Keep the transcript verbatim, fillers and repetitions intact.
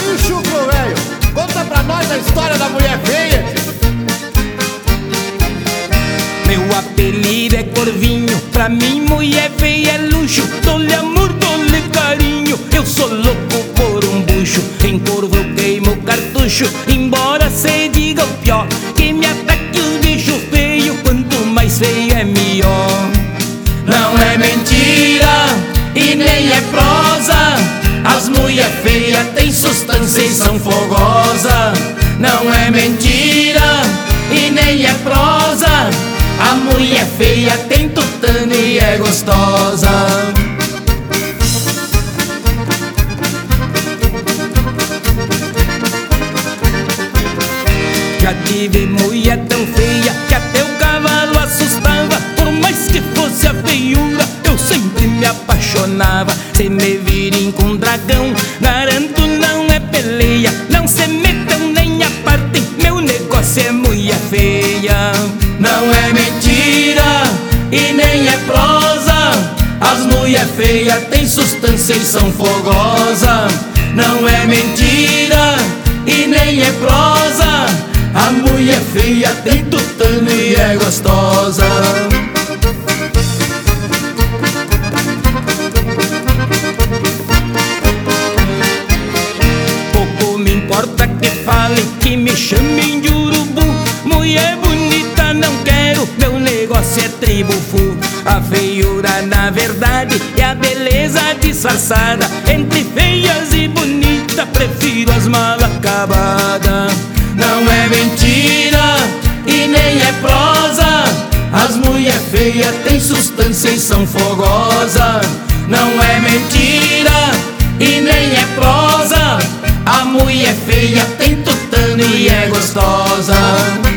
o chucro, velho. Conta pra nós a história da mulher feia. Meu apelido é Corvinho, pra mim mulher feia é luxo. Dou-lhe amor, dou-lhe carinho, eu sou louco por um bucho. Em Corvo eu queimo cartucho, embora cê diga o pior, que me ataque o bicho feio, quanto mais feio é melhor. Não é mentira e nem é prosa, as mulher feia tem substância e são fogosa. Não é mentira e nem é prosa, a mulher feia tem tutano e é gostosa. Já tive mulher tão feia que até o cavalo assustava. Por mais que fosse a feiura, eu sempre me apaixonava. Se me virem com dragão, garanto não é peleia. Não se metam nem apartem, meu negócio é mulher feia. Não é mentira e nem é prosa, as mulher feia tem substância e são fogosa. Não é mentira e nem é prosa, a mulher feia tem tutano e é gostosa. Pouco me importa que falem, que me chamem de urubu. Mulher bonita não quero, meu negócio é tribufu. A feiura na verdade é a beleza disfarçada. Entre feias e bonita prefiro as mal acabadas. Não é mentira e nem é prosa, as mulher feia tem substância e são fogosa. Não é mentira e nem é prosa, a mulher feia tem tutano e é gostosa.